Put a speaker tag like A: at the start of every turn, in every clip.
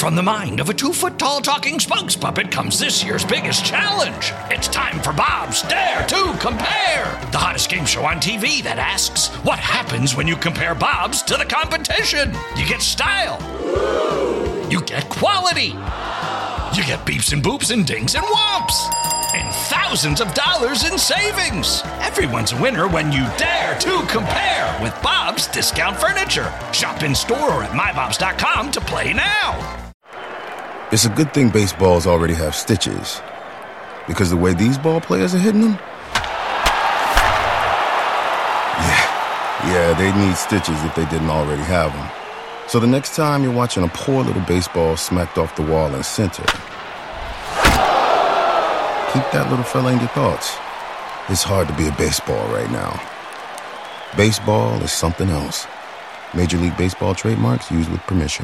A: From the mind of a 2-foot-tall talking spokes puppet comes this year's biggest challenge. It's time for Bob's Dare to Compare, the hottest game show on TV that asks, what happens when you compare Bob's to the competition? You get style. You get quality. You get beeps and boops and dings and whomps. And thousands of dollars in savings. Everyone's a winner when you dare to compare with Bob's Discount Furniture. Shop in store or at mybobs.com to play now.
B: It's a good thing baseballs already have stitches, because the way these ball players are hitting them, yeah, they'd need stitches if they didn't already have them. So the next time you're watching a poor little baseball smacked off the wall in center, keep that little fella in your thoughts. It's hard to be a baseball right now. Baseball is something else. Major League Baseball trademarks used with permission.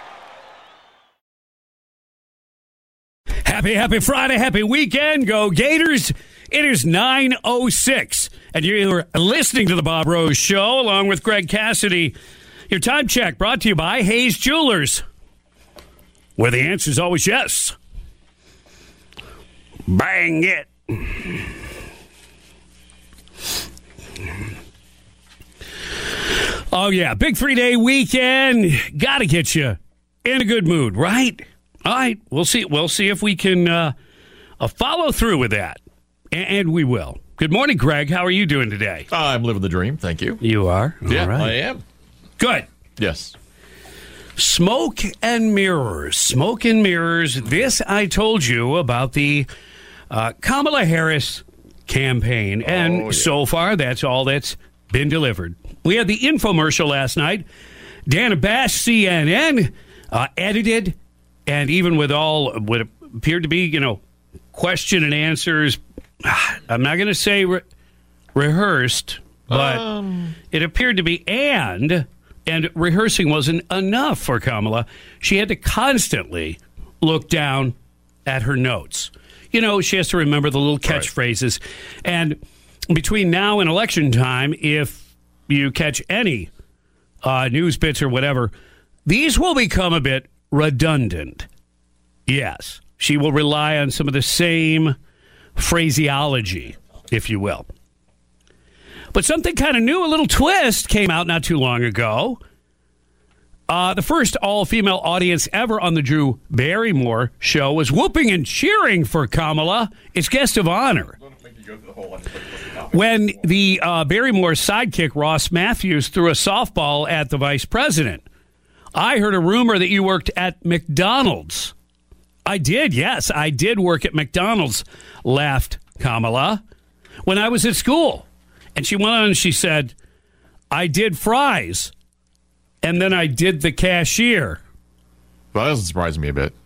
C: Happy Friday, happy weekend. Go Gators. It is 9:06, and you're listening to the Bob Rose Show along with Greg Cassidy. Your time check brought to you by Hayes Jewelers, where the answer is always yes. Bang it. Oh, yeah, big 3-day weekend. Got to get you in a good mood, right? All right, we'll see if we can follow through with that, and we will. Good morning, Greg. How are you doing today?
D: I'm living the dream, thank you.
C: You are?
D: Yeah,
C: all right.
D: I am.
C: Good.
D: Yes.
C: Smoke and mirrors. Smoke and mirrors. This I told you about the Kamala Harris campaign, and so far that's all that's been delivered. We had the infomercial last night. Dana Bash, CNN, edited. And even with all what appeared to be, question and answers, I'm not going to say rehearsed, but it appeared to be, and rehearsing wasn't enough for Kamala. She had to constantly look down at her notes. She has to remember the little catchphrases. Right. And between now and election time, if you catch any news bits or whatever, these will become a bit redundant. Yes, she will rely on some of the same phraseology, if you will. But something kind of new, a little twist, came out not too long ago. The first all-female audience ever on the Drew Barrymore show was whooping and cheering for Kamala, its guest of honor. When the Barrymore sidekick, Ross Matthews, threw a softball at the vice president. I heard a rumor that you worked at McDonald's. I did, yes. I did work at McDonald's, laughed Kamala, when I was at school. And she went on and she said, I did fries, and then I did the cashier.
D: Well, that doesn't surprise me a bit.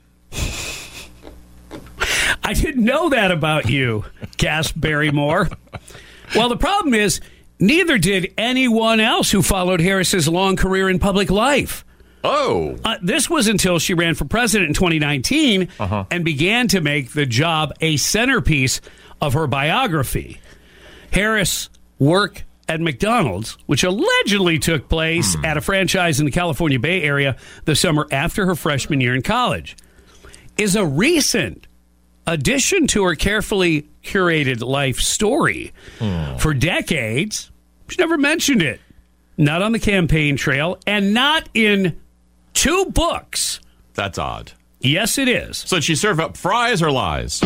C: I didn't know that about you, gasped Barrymore. Well, the problem is, neither did anyone else who followed Harris's long career in public life.
D: Oh.
C: This was until she ran for president in 2019 and began to make the job a centerpiece of her biography. Harris' work at McDonald's, which allegedly took place at a franchise in the California Bay Area the summer after her freshman year in college, is a recent addition to her carefully curated life story. For decades, she never mentioned it. Not on the campaign trail, and not in 2 books.
D: That's odd.
C: Yes, it is.
D: So did she serve up fries or lies?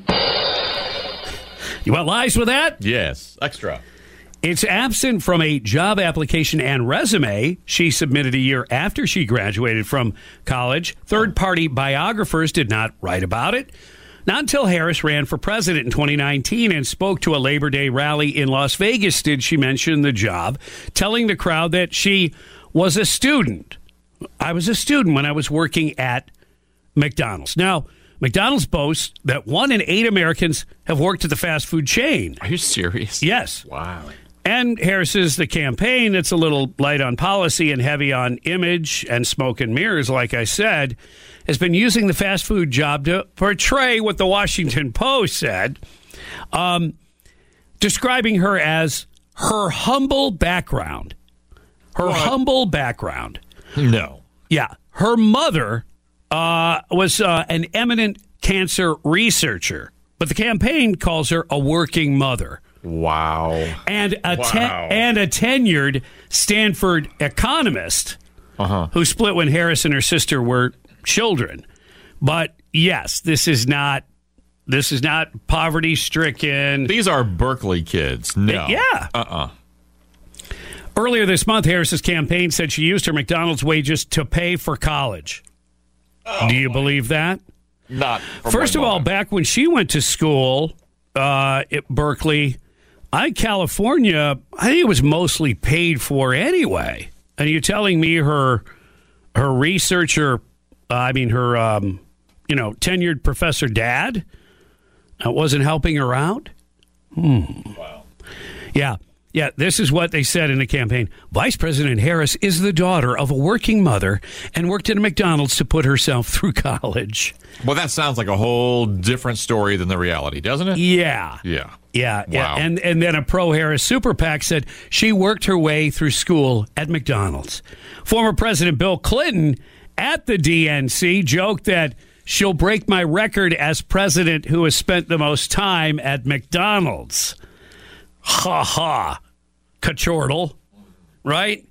C: You want lies with that?
D: Yes. Extra.
C: It's absent from a job application and resume she submitted a year after she graduated from college. Third-party biographers did not write about it. Not until Harris ran for president in 2019 and spoke to a Labor Day rally in Las Vegas did she mention the job, telling the crowd that she was a student. I was a student when I was working at McDonald's. Now, McDonald's boasts that 1 in 8 Americans have worked at the fast food chain.
D: Are you serious?
C: Yes.
D: Wow.
C: And Harris is the campaign that's a little light on policy and heavy on image and smoke and mirrors, like I said, has been using the fast food job to portray what the Washington Post said, describing her as her humble background. Her humble background.
D: No.
C: Yeah. Her mother was an eminent cancer researcher, but the campaign calls her a working mother.
D: Wow.
C: And a tenured Stanford economist who split when Harris and her sister were children. But yes, this is not poverty-stricken.
D: These are Berkeley kids. No.
C: Yeah. Earlier this month, Harris's campaign said she used her McDonald's wages to pay for college. Do you believe that?
D: Not.
C: First of all, back when she went to school at Berkeley, California, I think it was mostly paid for anyway. And you're telling me her researcher, tenured professor dad wasn't helping her out?
D: Wow.
C: Yeah, this is what they said in the campaign. Vice President Harris is the daughter of a working mother and worked at a McDonald's to put herself through college.
D: Well, that sounds like a whole different story than the reality, doesn't it?
C: Yeah.
D: Wow.
C: And then a pro-Harris super PAC said she worked her way through school at McDonald's. Former President Bill Clinton at the DNC joked that she'll break my record as president who has spent the most time at McDonald's. Ha ha. Kachortle, right?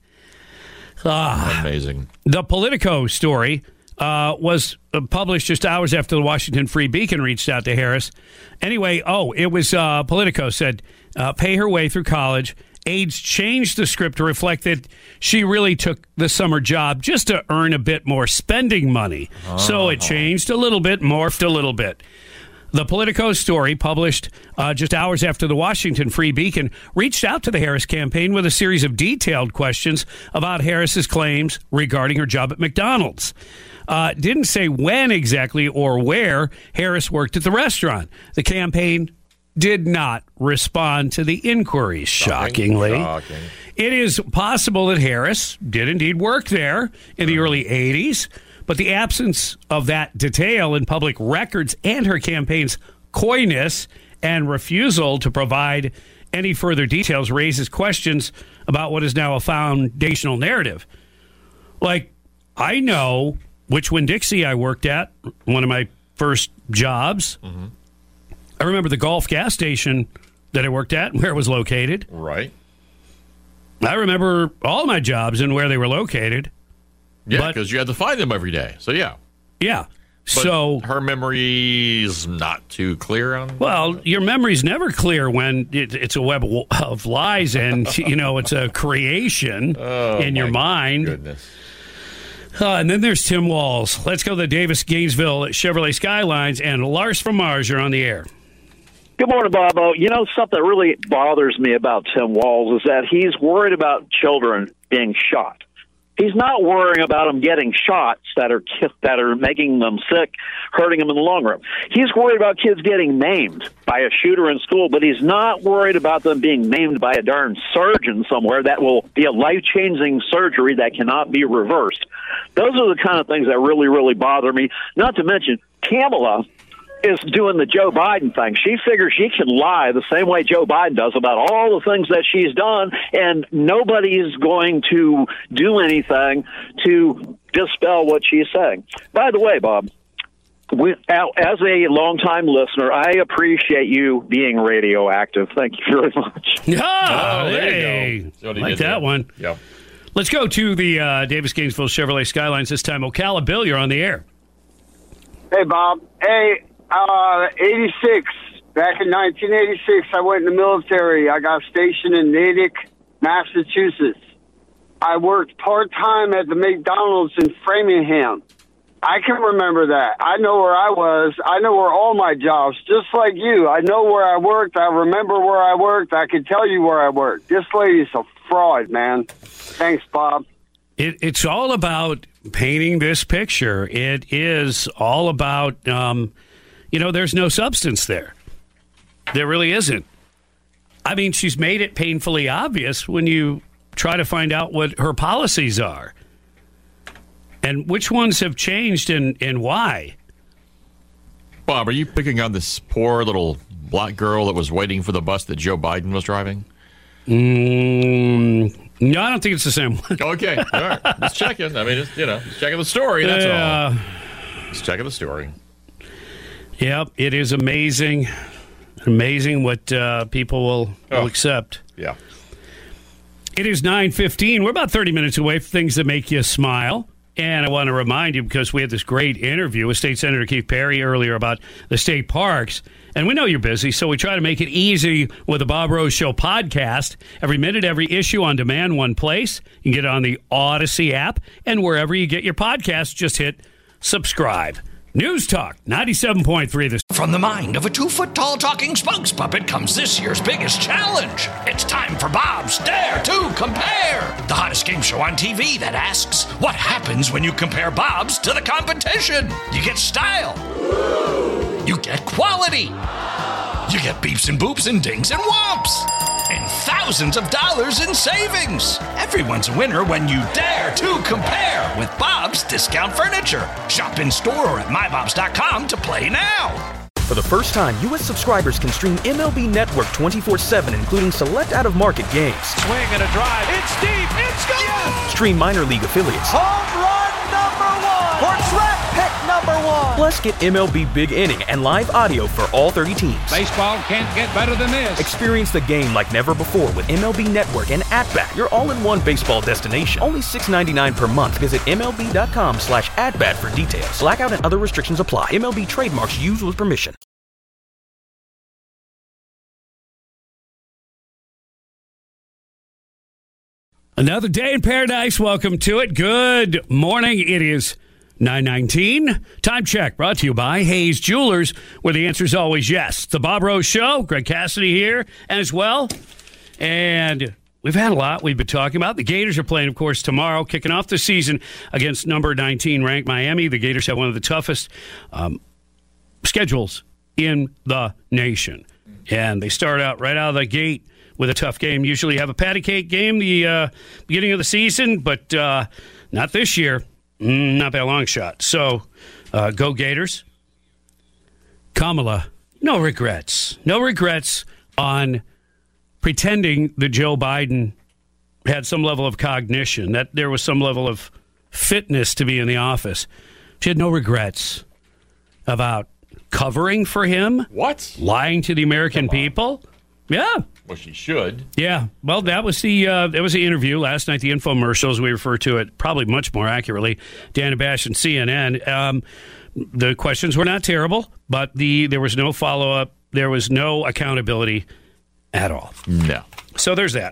D: Amazing.
C: The Politico story was published just hours after the Washington Free Beacon reached out to Harris. Anyway, it was Politico said, pay her way through college. Aides changed the script to reflect that she really took the summer job just to earn a bit more spending money. So it changed a little bit, morphed a little bit. The Politico story, published just hours after the Washington Free Beacon, reached out to the Harris campaign with a series of detailed questions about Harris's claims regarding her job at McDonald's. Didn't say when exactly or where Harris worked at the restaurant. The campaign did not respond to the inquiries, shockingly.
D: Shocking.
C: It is possible that Harris did indeed work there in the early 80s. But the absence of that detail in public records and her campaign's coyness and refusal to provide any further details raises questions about what is now a foundational narrative. Like, I know which Winn-Dixie I worked at, one of my first jobs. Mm-hmm. I remember the Gulf gas station that I worked at and where it was located.
D: Right.
C: I remember all my jobs and where they were located.
D: Yeah, because you had to find them every day. So, yeah.
C: Yeah.
D: But
C: so
D: her memory's not too clear on.
C: Well, your memory's never clear when it's a web of lies and, it's a creation in your mind.
D: Goodness.
C: And then there's Tim Walz. Let's go to the Davis Gainesville Chevrolet Skylines, and Lars from Mars, you're on the air.
E: Good morning, Bobo. Something that really bothers me about Tim Walz is that he's worried about children being shot. He's not worrying about them getting shots that are making them sick, hurting them in the long run. He's worried about kids getting maimed by a shooter in school, but he's not worried about them being maimed by a darn surgeon somewhere that will be a life-changing surgery that cannot be reversed. Those are the kind of things that really, really bother me. Not to mention, Kamala is doing the Joe Biden thing. She figures she can lie the same way Joe Biden does about all the things that she's done, and nobody's going to do anything to dispel what she's saying. By the way, Bob, as a longtime listener, I appreciate you being radioactive. Thank you very much.
C: Hey,
D: you go.
C: Like that one.
D: Yep.
C: Let's go to the Davis Gainesville Chevrolet Skylines this time. Ocala Bill, you're on the air.
F: Hey, Bob. Hey, 86. Back in 1986, I went in the military. I got stationed in Natick, Massachusetts. I worked part-time at the McDonald's in Framingham. I can remember that. I know where I was. I know where all my jobs, just like you. I know where I worked. I remember where I worked. I can tell you where I worked. This lady's a fraud, man. Thanks, Bob.
C: It's all about painting this picture. It is all about, there's no substance there. There really isn't. I mean, she's made it painfully obvious when you try to find out what her policies are and which ones have changed and why.
D: Bob, are you picking on this poor little black girl that was waiting for the bus that Joe Biden was driving?
C: No, I don't think it's the same one.
D: Okay, all right. Just checking. I mean, just checking the story, that's all. Let's check out the story.
C: Yep, it is amazing. Amazing what people will accept.
D: Yeah.
C: It is 9:15. We're about 30 minutes away from things that make you smile. And I want to remind you, because we had this great interview with State Senator Keith Perry earlier about the state parks. And we know you're busy, so we try to make it easy with the Bob Rose Show podcast. Every minute, every issue on demand, one place. You can get it on the Odyssey app. And wherever you get your podcasts, just hit subscribe. News Talk 97.3 this.
A: From the mind of a 2-foot-tall talking spokes puppet comes this year's biggest challenge. It's time for Bob's Dare to Compare, the hottest game show on TV that asks, what happens when you compare Bob's to the competition? You get style. You get quality. You get beeps and boops and dings and whomps. And thousands of dollars in savings. Everyone's a winner when you dare to compare with Bob's Discount Furniture. Shop in store or at mybobs.com to play now.
G: For the first time, U.S. subscribers can stream MLB Network 24/7, including select out-of-market games.
H: Swing and a drive. It's deep. It's gone. Yes!
G: Stream minor league affiliates.
H: Home run number 1. For draft pick number 1.
G: Plus, get MLB Big Inning and live audio for all 30 teams.
H: Baseball can't get better than this.
G: Experience the game like never before with MLB Network and At-Bat, your all-in-one baseball destination. Only $6.99 per month. Visit MLB.com/AtBat for details. Blackout and other restrictions apply. MLB trademarks used with permission.
C: Another day in paradise. Welcome to it. Good morning. It is 9:19. Time check brought to you by Hayes Jewelers, where the answer is always yes. The Bob Rose Show. Greg Cassidy here as well. And we've had a lot we've been talking about. The Gators are playing, of course, tomorrow, kicking off the season against number 19 ranked Miami. The Gators have one of the toughest schedules in the nation. And they start out right out of the gate with a tough game. Usually have a patty cake game the beginning of the season, but not this year. Not by a long shot. So, go Gators. Kamala, no regrets. No regrets on pretending that Joe Biden had some level of cognition, that there was some level of fitness to be in the office. She had no regrets about covering for him.
D: What?
C: Lying to the American people. Yeah.
D: Well, she should.
C: Yeah. Well, that was the interview last night, the infomercial, as we refer to it, probably much more accurately, Dana Bash and CNN. The questions were not terrible, but there was no follow-up. There was no accountability at all.
D: No.
C: So there's that.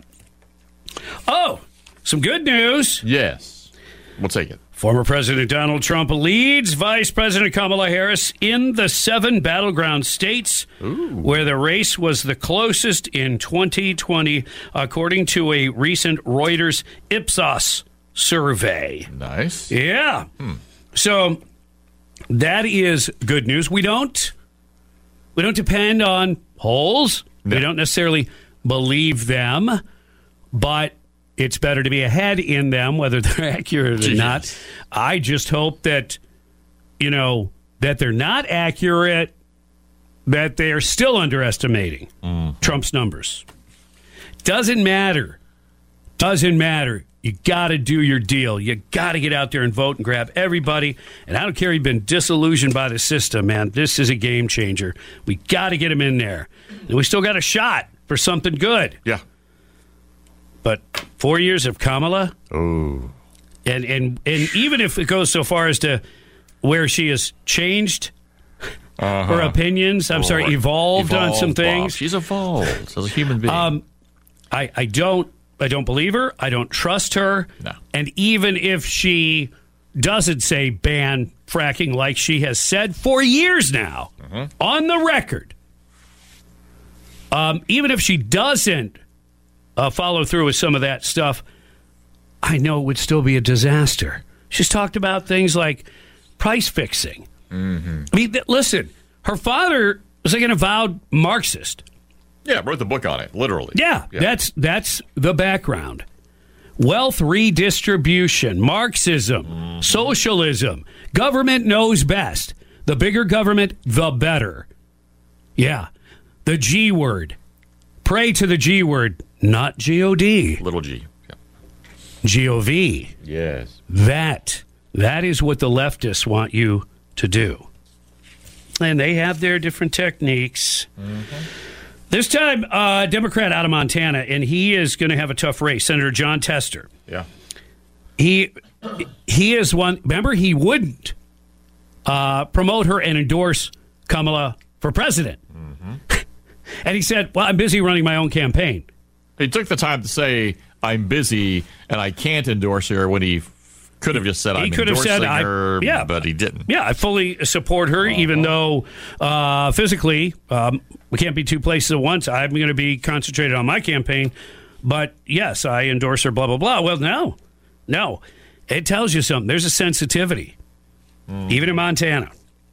C: Oh, some good news.
D: Yes. We'll take it.
C: Former President Donald Trump leads Vice President Kamala Harris in the 7 battleground states where the race was the closest in 2020, according to a recent Reuters Ipsos survey.
D: Nice.
C: Yeah. So that is good news. We don't depend on polls. No. We don't necessarily believe them, but it's better to be ahead in them, whether they're accurate or not. I just hope that, that they're not accurate, that they're still underestimating Trump's numbers. Doesn't matter. Doesn't matter. You got to do your deal. You got to get out there and vote and grab everybody. And I don't care if you've been disillusioned by the system, man. This is a game changer. We got to get them in there. And we still got a shot for something good.
D: Yeah.
C: But 4 years of Kamala,
D: and
C: even if it goes so far as to where she has changed her opinions, evolved on some things.
D: Bob. She's evolved as a human being.
C: I don't believe her. I don't trust her.
D: No.
C: And even if she doesn't say ban fracking like she has said for years now, on the record, even if she doesn't follow through with some of that stuff, I know it would still be a disaster. She's talked about things like price fixing. I mean, listen, her father was like an avowed Marxist.
D: Yeah, wrote the book on it, literally.
C: Yeah. That's the background. Wealth redistribution, Marxism, socialism, government knows best. The bigger government, the better. Yeah, the G word. Pray to the G word. Not G-O-D.
D: Little G. Yeah.
C: G-O-V.
D: Yes.
C: That is what the leftists want you to do. And they have their different techniques. This time, Democrat out of Montana, and he is going to have a tough race, Senator Jon Tester.
D: Yeah.
C: He is one. Remember, he wouldn't promote her and endorse Kamala for president. And he said, well, I'm busy running my own campaign.
D: He took the time to say, I'm busy and I can't endorse her when he could have just said, I'm endorsing her, but he didn't.
C: Yeah, I fully support her, even though physically we can't be two places at once. I'm going to be concentrated on my campaign. But, yes, I endorse her, blah, blah, blah. Well, no. It tells you something. There's a sensitivity, even in Montana.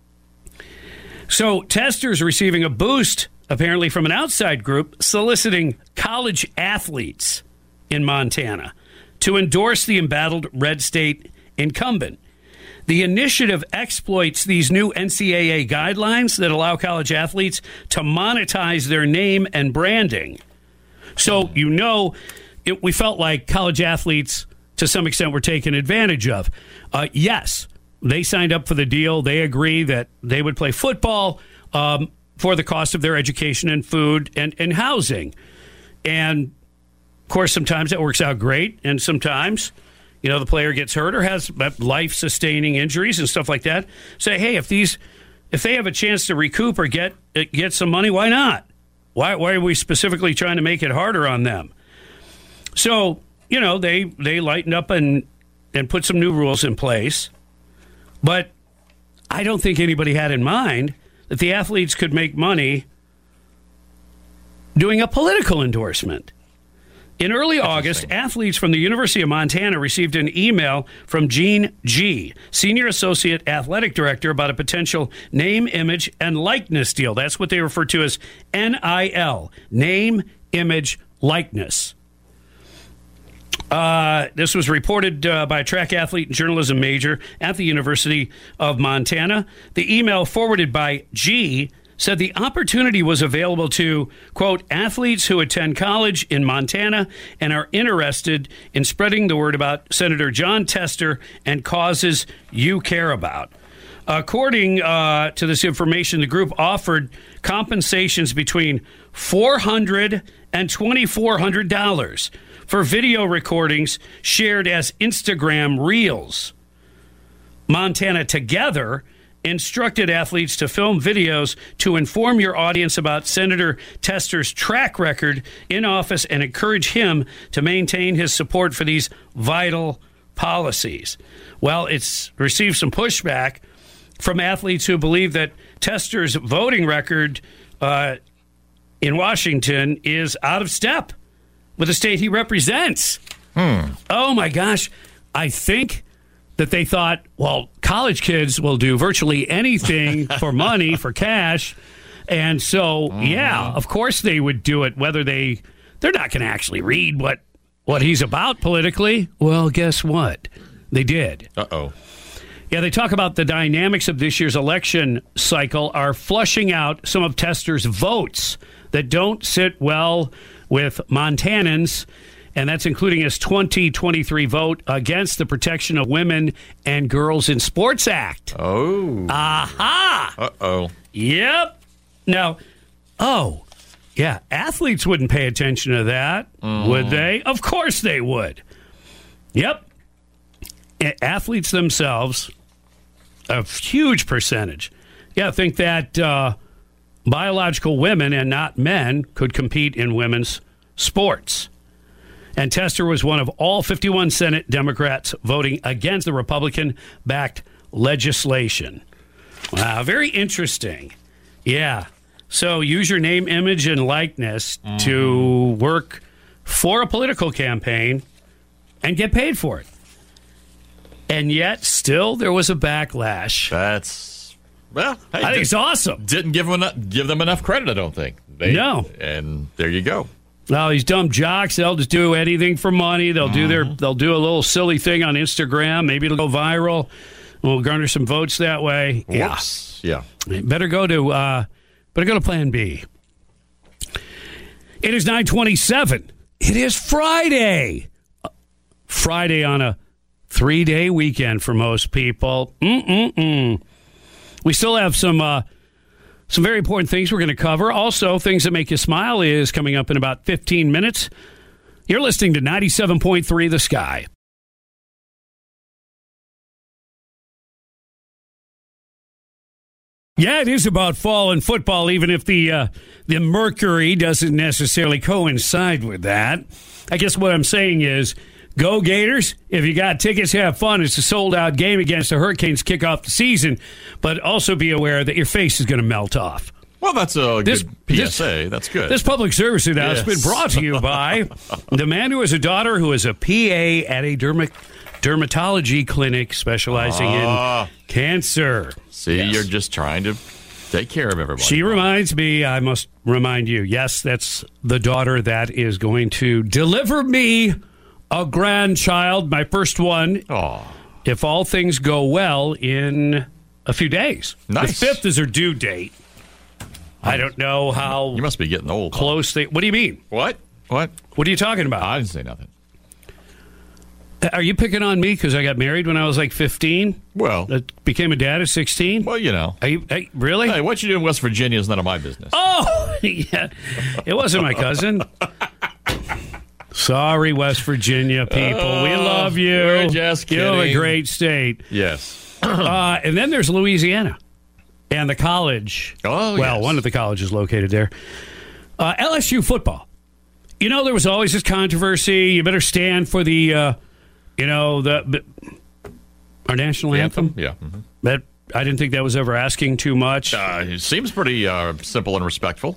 C: So Tester's receiving a boost, apparently, from an outside group soliciting college athletes in Montana to endorse the embattled red state incumbent. The initiative exploits these new NCAA guidelines that allow college athletes to monetize their name and branding. So, we felt like college athletes, to some extent, were taken advantage of. Yes, they signed up for the deal. They agree that they would play football for the cost of their education and food and housing. And, of course, sometimes that works out great, and sometimes, the player gets hurt or has life-sustaining injuries and stuff like that. Say, hey, if they have a chance to recoup or get some money, why not? Why are we specifically trying to make it harder on them? So, they lightened up and put some new rules in place. But I don't think anybody had in mind that the athletes could make money doing a political endorsement. In early August, athletes from the University of Montana received an email from Gene G., Senior Associate Athletic Director, about a potential name, image, and likeness deal. That's what they refer to as NIL, name, image, likeness. This was reported by a track athlete and journalism major at the University of Montana. The email forwarded by G said the opportunity was available to, quote, athletes who attend college in Montana and are interested in spreading the word about Senator Jon Tester and causes you care about. According to this information, the group offered compensations between $400 and $2,400 for video recordings shared as Instagram Reels. Montana Together instructed athletes to film videos to inform your audience about Senator Tester's track record in office and encourage him to maintain his support for these vital policies. Well, it's received some pushback from athletes who believe that Tester's voting record in Washington is out of step with the state he represents. Oh, my gosh. I think that they thought, well, college kids will do virtually anything for money, for cash. And so, yeah, of course they would do it, whether they're not going to actually read what he's about politically. Well, guess what? They did.
D: Uh-oh.
C: Yeah, they talk about the dynamics of this year's election cycle are flushing out some of Tester's votes that don't sit well with Montanans, and that's including his 2023 vote against the Protection of Women and Girls in Sports Act.
D: Oh.
C: Aha!
D: Uh-oh.
C: Yep. Now, athletes wouldn't pay attention to that, would they? Of course they would. Yep. Athletes themselves, a huge percentage, think that biological women and not men could compete in women's sports. And Tester was one of all 51 Senate Democrats voting against the Republican-backed legislation. Wow, very interesting. Yeah. So use your name, image, and likeness to work for a political campaign and get paid for it. And yet, still, there was a backlash.
D: I
C: think it's awesome.
D: Didn't give them enough credit, I don't think.
C: No.
D: And there you go.
C: Well, these dumb jocks, they'll just do anything for money. They'll do a little silly thing on Instagram. Maybe it'll go viral. We'll garner some votes that way.
D: Whoops. Yeah.
C: Better go to Plan B. It is 9:27. It is Friday. Friday on a 3-day weekend for most people. We still have some very important things we're going to cover. Also, Things That Make You Smile is coming up in about 15 minutes. You're listening to 97.3 The Sky. Yeah, it is about fall and football, even if the mercury doesn't necessarily coincide with that. I guess what I'm saying is, go Gators. If you got tickets, have fun. It's a sold-out game against the Hurricanes to kick off the season, but also be aware that your face is going to melt off.
D: Well, that's a good PSA. That's good.
C: This public service announcement has been brought to you by the man who has a daughter who is a PA at a dermatology clinic specializing in cancer.
D: See, You're just trying to take care of everybody.
C: She reminds me, I must remind you, yes, that's the daughter that is going to deliver me a grandchild, my first one, if all things go well, in a few days.
D: Nice.
C: The 5th is her due date. I don't know how...
D: You must be getting old.
C: Close. What do you mean?
D: What?
C: What are you talking about?
D: I didn't say nothing.
C: Are you picking on me because I got married when I was like 15?
D: Well.
C: Became a dad at 16?
D: Well, you know.
C: Really?
D: Hey, what you do in West Virginia is none of my business.
C: Oh, yeah. It wasn't my cousin. Sorry, West Virginia people. We love you.
D: We're just kidding.
C: You're a great state.
D: Yes.
C: And then there's Louisiana and the college.
D: Oh,
C: well,
D: yes.
C: one of the colleges located there. LSU football. You know, there was always this controversy. You better stand for the... our national anthem?
D: Yeah. Mm-hmm.
C: That I didn't think that was ever asking too much.
D: It seems pretty simple and respectful.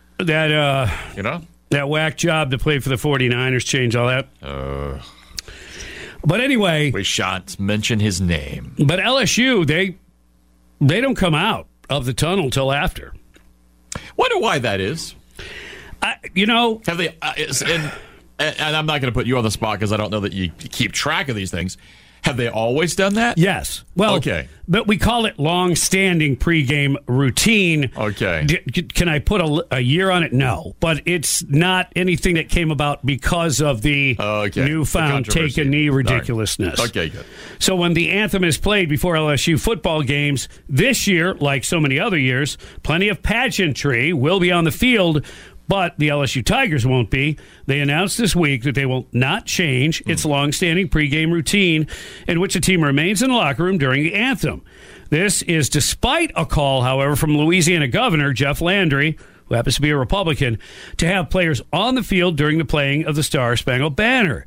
C: That whack job to play for the 49ers changed all that. But anyway...
D: We shan't mention his name.
C: But LSU, they don't come out of the tunnel till after.
D: Wonder why that is.
C: Have
D: they... And I'm not going to put you on the spot because I don't know that you keep track of these things. Have they always done that?
C: Yes. Well,
D: okay.
C: But we call it long-standing pregame routine.
D: Okay.
C: Can I put a year on it? No. But it's not anything that came about because of the newfound take-a-knee ridiculousness.
D: Right. Okay, good.
C: So when the anthem is played before LSU football games, this year, like so many other years, plenty of pageantry will be on the field, but the LSU Tigers won't be. They announced this week that they will not change its long-standing pregame routine in which the team remains in the locker room during the anthem. This is despite a call, however, from Louisiana Governor Jeff Landry, who happens to be a Republican, to have players on the field during the playing of the Star-Spangled Banner.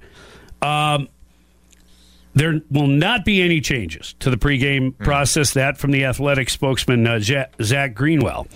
C: There will not be any changes to the pregame process. That from the athletic spokesman, Zach Greenwell.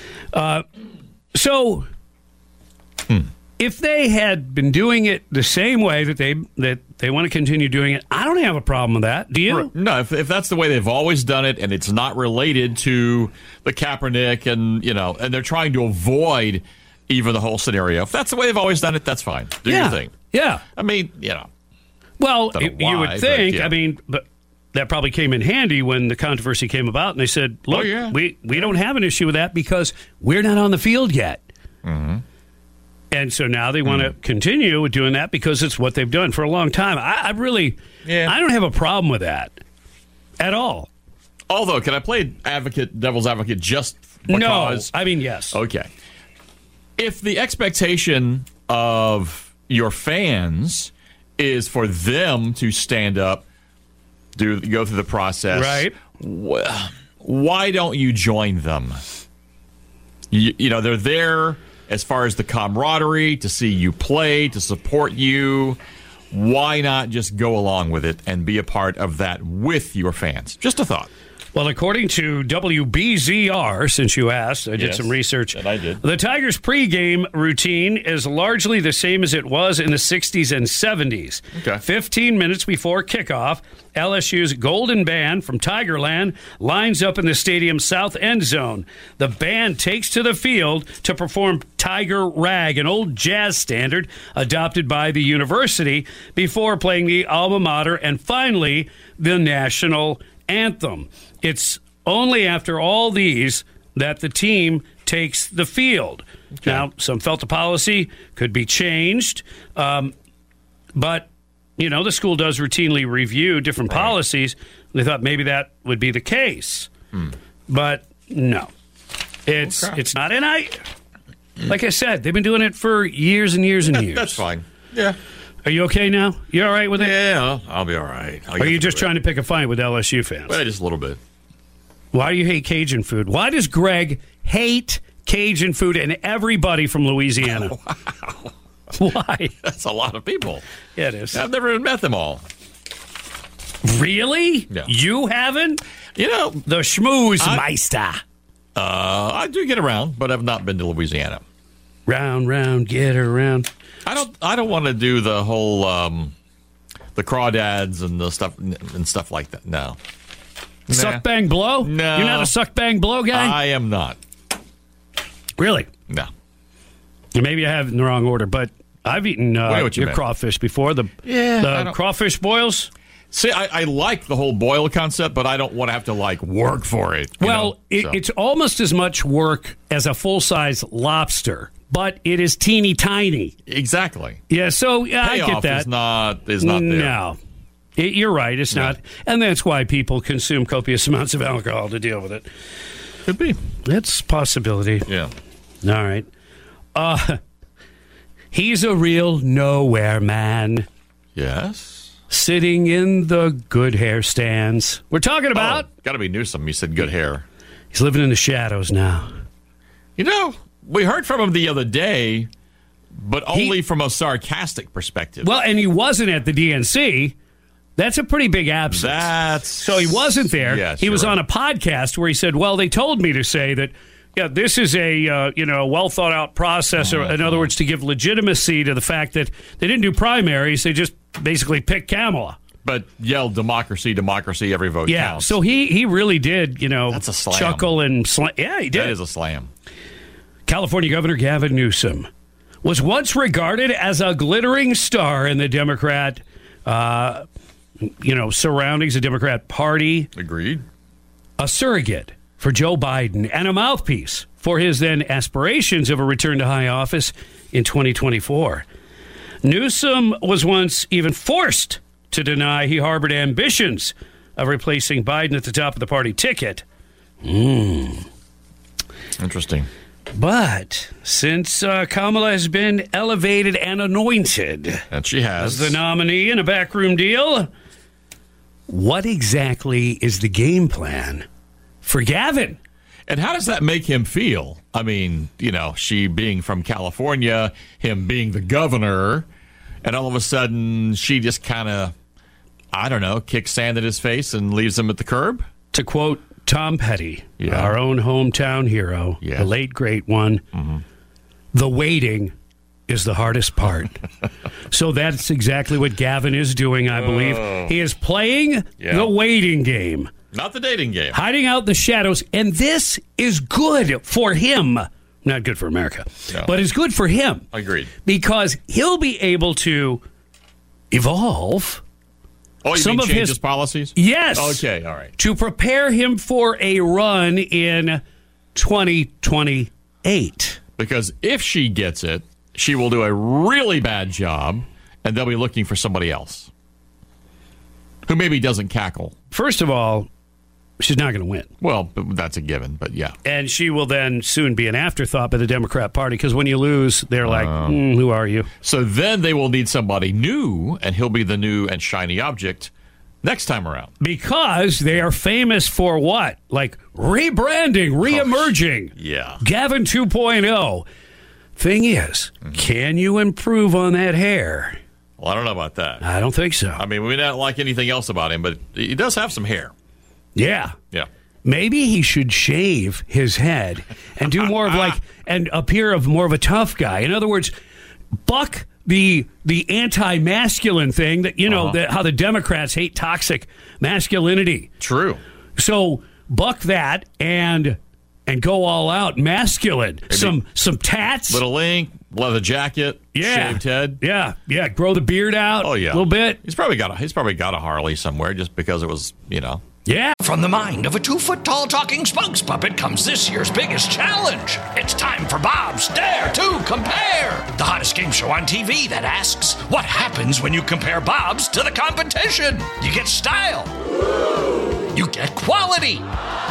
C: If they had been doing it the same way that they want to continue doing it, I don't have a problem with that. Do you?
D: No, if that's the way they've always done it, and it's not related to the Kaepernick, and they're trying to avoid even the whole scenario. If that's the way they've always done it, that's fine. Do your thing.
C: Yeah.
D: I mean,
C: Well, you would think. But, yeah. But that probably came in handy when the controversy came about, and they said, "Look, we don't have an issue with that because we're not on the field yet."
D: Mm-hmm.
C: And so now they want to continue with doing that because it's what they've done for a long time. I don't have a problem with that at all.
D: Although, can I play devil's advocate just because?
C: No, yes.
D: Okay. If the expectation of your fans is for them to stand up, go through the process,
C: right?
D: Why don't you join them? They're there as far as the camaraderie, to see you play, to support you. Why not just go along with it and be a part of that with your fans? Just a thought.
C: Well, according to WBZR, since you asked, I did some research.
D: And I did.
C: The Tigers' pregame routine is largely the same as it was in the 60s and 70s.
D: Okay.
C: 15 minutes before kickoff, LSU's Golden Band from Tigerland lines up in the stadium's south end zone. The band takes to the field to perform Tiger Rag, an old jazz standard adopted by the university, before playing the alma mater and finally the national anthem. It's only after all these that the team takes the field. Okay. Now, some felt the policy could be changed, but, the school does routinely review different policies. They thought maybe that would be the case. But no, it's not. And like I said, they've been doing it for years and years and years.
D: That's fine. Yeah.
C: Are you okay now? You all right with it?
D: Yeah, I'll be all right.
C: Are you just trying to pick a fight with LSU fans?
D: Well, just a little bit.
C: Why do you hate Cajun food? Why does Greg hate Cajun food and everybody from Louisiana?
D: Wow.
C: Why?
D: That's a lot of people.
C: Yeah, it is.
D: I've never even met them all.
C: Really?
D: Yeah.
C: You haven't?
D: You know,
C: The Schmoozemeister.
D: I do get around, but I've not been to Louisiana.
C: Round, get around.
D: I don't want to do the whole the crawdads and the stuff like that. No.
C: Suck, bang, blow?
D: No.
C: You're not a suck, bang, blow guy?
D: I am not.
C: Really?
D: No.
C: Maybe I have it in the wrong order, but I've eaten your crawfish before. The crawfish boils.
D: See, I like the whole boil concept, but I don't want to have to, work for it.
C: It's almost as much work as a full-size lobster, but it is teeny tiny.
D: Exactly.
C: Yeah, so I get that.
D: Is not there.
C: No. You're right, it's not. And that's why people consume copious amounts of alcohol to deal with it.
D: Could be.
C: That's a possibility.
D: Yeah.
C: All right. He's a real nowhere man.
D: Yes.
C: Sitting in the good hair stands. We're talking about...
D: got to be Newsom. You said good hair.
C: He's living in the shadows now.
D: You know, we heard from him the other day, but only from a sarcastic perspective.
C: Well, and he wasn't at the DNC. That's a pretty big absence. So he wasn't there.
D: Yes,
C: he was on a podcast where he said, well, they told me to say that, this is a well-thought-out process. Or, in other words, to give legitimacy to the fact that they didn't do primaries. They just basically picked Kamala.
D: But yelled democracy, democracy, every vote counts.
C: So he really did,
D: That's a slam.
C: Chuckle and slam. Yeah, he did.
D: That is a slam.
C: California Governor Gavin Newsom was once regarded as a glittering star in the Democrat, surroundings, the Democrat Party.
D: Agreed.
C: A surrogate for Joe Biden and a mouthpiece for his then aspirations of a return to high office in 2024. Newsom was once even forced to deny he harbored ambitions of replacing Biden at the top of the party ticket.
D: Interesting.
C: But since Kamala has been elevated and anointed,
D: and she has,
C: as the nominee in a backroom deal, what exactly is the game plan for Gavin?
D: And how does that make him feel? I mean, she being from California, him being the governor, and all of a sudden she just kind of, kicks sand at his face and leaves him at the curb?
C: To quote Tom Petty, our own hometown hero, the late great one, the waiting is the hardest part. So that's exactly what Gavin is doing, I believe. He is playing the waiting game.
D: Not the dating game.
C: Hiding out in the shadows. And this is good for him. Not good for America. No. But it's good for him.
D: Agreed.
C: Because he'll be able to evolve.
D: Oh, you mean change his policies?
C: Yes.
D: Okay, all right.
C: To prepare him for a run in 2028.
D: Because if she gets it, she will do a really bad job, and they'll be looking for somebody else who maybe doesn't cackle.
C: First of all, she's not going to win.
D: Well, that's a given, but yeah.
C: And she will then soon be an afterthought by the Democrat Party, because when you lose, they're like, who are you?
D: So then they will need somebody new, and he'll be the new and shiny object next time around.
C: Because they are famous for what? Like rebranding, reemerging.
D: Yeah.
C: Gavin 2.0. Thing is, can you improve on that hair?
D: Well, I don't know about that.
C: I don't think so.
D: I mean, we don't like anything else about him, but he does have some hair.
C: Yeah.
D: Yeah.
C: Maybe he should shave his head and do more of and appear of more of a tough guy. In other words, buck the anti-masculine thing that, how the Democrats hate toxic masculinity.
D: True.
C: So buck that and go all out masculine. Maybe some tats.
D: Little ink, leather jacket, shaved head.
C: Yeah. Grow the beard out a little bit.
D: He's probably got a Harley somewhere just because it was,
C: Yeah.
A: From the mind of a 2-foot-tall talking spokes puppet comes this year's biggest challenge. It's time for Bob's Dare to Compare, the hottest game show on TV that asks, what happens when you compare Bob's to the competition? You get style. You get quality.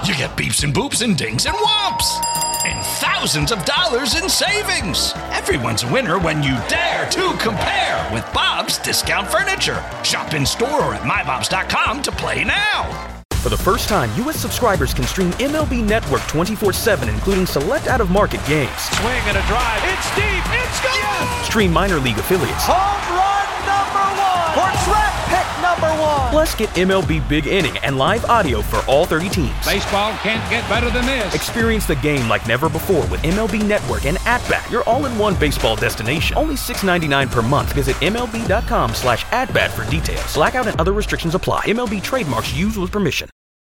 A: You get beeps and boops and dings and whomps. And thousands of dollars in savings. Everyone's a winner when you dare to compare with Bob's Discount Furniture. Shop in store or at mybobs.com to play now.
G: For the first time, U.S. subscribers can stream MLB Network 24/7, including select out-of-market games.
H: Swing and a drive. It's deep. It's gone. Yes.
G: Stream minor league affiliates.
H: Home run number 1 for draft pick number 1.
G: Plus, get MLB Big Inning and live audio for all 30 teams.
I: Baseball can't get better than this.
G: Experience the game like never before with MLB Network and At-Bat, your all-in-one baseball destination. Only $6.99 per month. Visit MLB.com/AtBat for details. Blackout and other restrictions apply. MLB trademarks used with permission.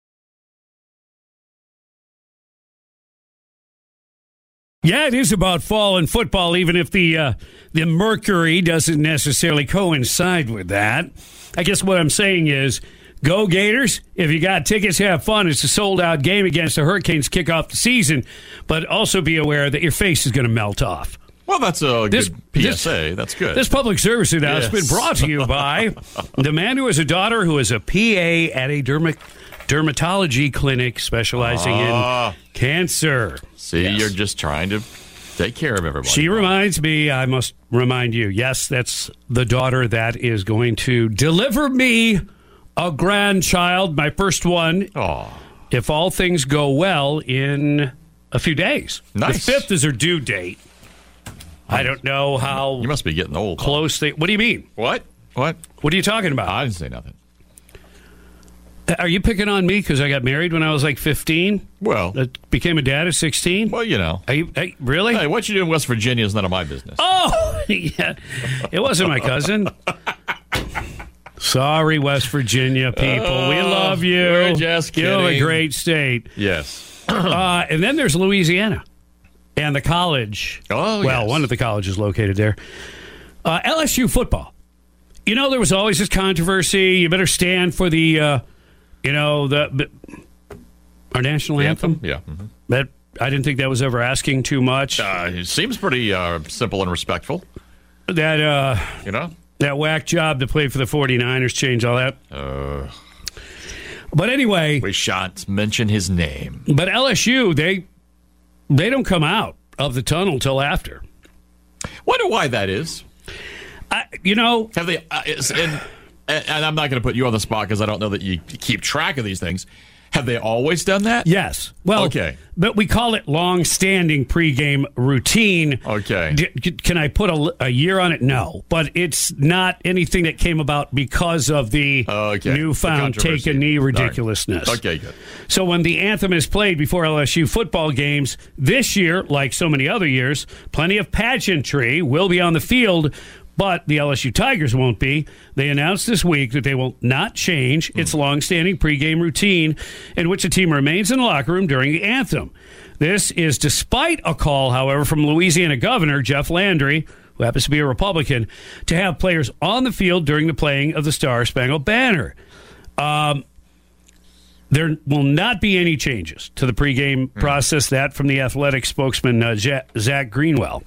C: Yeah, it is about fall and football, even if the mercury doesn't necessarily coincide with that. I guess what I'm saying is, go Gators. If you got tickets, have fun. It's a sold-out game against the Hurricanes to kick off the season, but also be aware that your face is going to melt off.
D: Well, that's a good PSA. That's good.
C: This public service announcement has been brought to you by the man who has a daughter who is a PA at a dermatology clinic specializing in cancer.
D: See, You're just trying to take care of everybody.
C: She reminds me, I must remind you, yes, that's the daughter that is going to deliver me a grandchild, my first one, if all things go well, in a few days.
D: Nice.
C: The 5th is her due date. I don't know how
D: You must be getting old.
C: close they... What do you mean?
D: What?
C: What are you talking about?
D: I didn't say nothing.
C: Are you picking on me because I got married when I was like 15?
D: Well,
C: became a dad at 16?
D: Well, you know.
C: Really?
D: Hey, what you do in West Virginia is none of my business.
C: Oh, yeah. It wasn't my cousin. Sorry, West Virginia people. We love you.
D: We're just kidding.
C: You're a great state.
D: Yes.
C: And then there's Louisiana and the college.
D: Oh,
C: well,
D: yes.
C: one of the colleges located there. LSU football. You know, there was always this controversy. You better stand for the... our national anthem?
D: Yeah. Mm-hmm.
C: That I didn't think that was ever asking too much.
D: It seems pretty simple and respectful.
C: That whack job to play for the 49ers changed all that. But anyway...
D: We shan't mention his name.
C: But LSU, they don't come out of the tunnel till after.
D: Wonder why that is. Have they... And I'm not going to put you on the spot because I don't know that you keep track of these things. Have they always done that?
C: Yes. Well,
D: okay.
C: But we call it long-standing pregame routine.
D: Okay.
C: Can I put a year on it? No. But it's not anything that came about because of the newfound take-a-knee ridiculousness.
D: Right. Okay, good.
C: So when the anthem is played before LSU football games, this year, like so many other years, plenty of pageantry will be on the field, but the LSU Tigers won't be. They announced this week that they will not change its long-standing pregame routine in which the team remains in the locker room during the anthem. This is despite a call, however, from Louisiana Governor Jeff Landry, who happens to be a Republican, to have players on the field during the playing of the Star-Spangled Banner. There will not be any changes to the pregame process. That from the athletic spokesman, Zach Greenwell.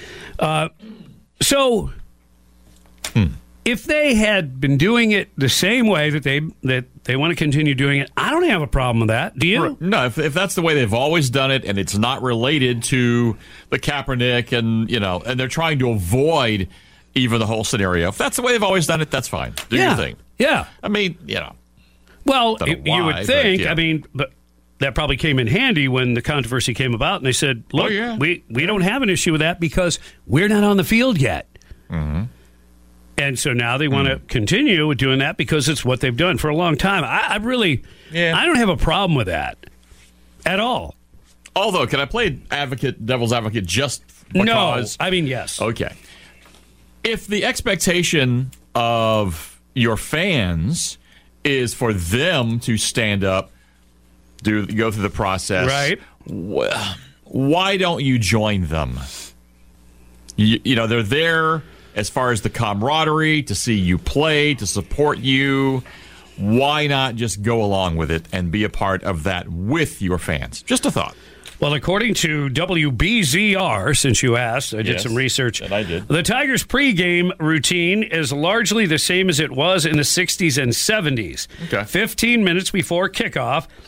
C: If they had been doing it the same way that they want to continue doing it, I don't have a problem with that. Do you?
D: No, if that's the way they've always done it, and it's not related to the Kaepernick, and and they're trying to avoid even the whole scenario. If that's the way they've always done it, that's fine. Do your thing.
C: Yeah.
D: I mean,
C: Well, you would think.
D: But,
C: I mean, but that probably came in handy when the controversy came about, and they said, "Look, we don't have an issue with that because we're not on the field yet."
D: Mm-hmm.
C: And so now they want to continue with doing that because it's what they've done for a long time. I don't have a problem with that at all.
D: Although, can I play devil's advocate just because?
C: No, I mean, yes.
D: Okay. If the expectation of your fans is for them to stand up, go through the process,
C: right?
D: Why don't you join them? They're there as far as the camaraderie, to see you play, to support you. Why not just go along with it and be a part of that with your fans? Just a thought.
C: Well, according to WBZR, since you asked, I did some research.
D: And I did.
C: The Tigers' pregame routine is largely the same as it was in the 60s and 70s.
D: Okay.
C: 15 minutes before kickoff,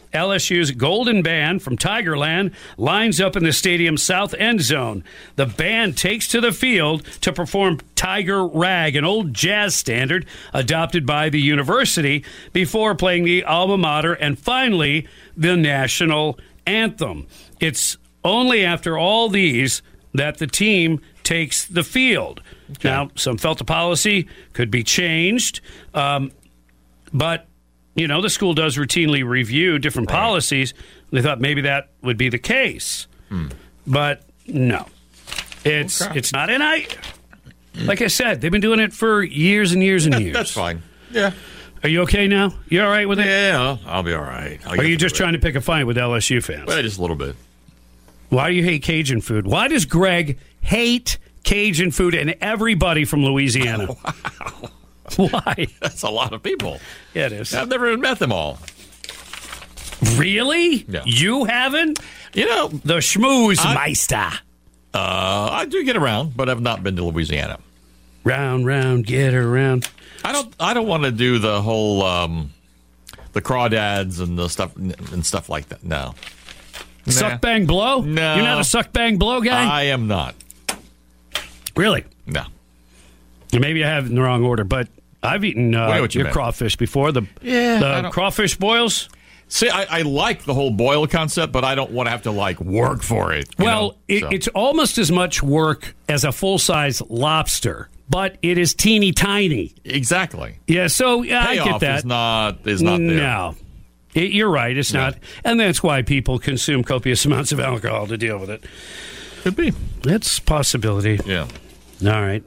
C: LSU's Golden Band from Tigerland lines up in the stadium's south end zone. The band takes to the field to perform Tiger Rag, an old jazz standard adopted by the university, before playing the alma mater and finally the national anthem. It's only after all these that the team takes the field. Okay. Now, some felt the policy could be changed, but, the school does routinely review different policies. They thought maybe that would be the case. But no, it's not. And like I said, they've been doing it for years and years and years.
D: That's fine. Yeah.
C: Are you okay now? You all right with it?
D: Yeah, I'll be all right.
C: Are you just trying to pick a fight with LSU fans?
D: Well, just a little bit.
C: Why do you hate Cajun food? Why does Greg hate Cajun food and everybody from Louisiana?
D: Wow.
C: Why?
D: That's a lot of people.
C: Yeah, it is.
D: I've never even met them all.
C: Really?
D: Yeah.
C: You haven't? The Schmoozemeister.
D: I do get around, but I've not been to Louisiana.
C: Round, round, get around.
D: I don't want to do the whole the crawdads and the stuff like that. No.
C: Suck, bang, blow?
D: No.
C: You're not a suck, bang, blow guy?
D: I am not.
C: Really?
D: No.
C: Maybe I have it in the wrong order, but I've eaten your crawfish before. The crawfish boils.
D: See, I like the whole boil concept, but I don't want to have to work for it.
C: It's almost as much work as a full-size lobster, but it is teeny tiny.
D: Exactly.
C: Yeah, so I get that.
D: Is not there.
C: No. You're right, it's not. And that's why people consume copious amounts of alcohol to deal with it.
D: Could be.
C: That's a possibility.
D: Yeah.
C: All right.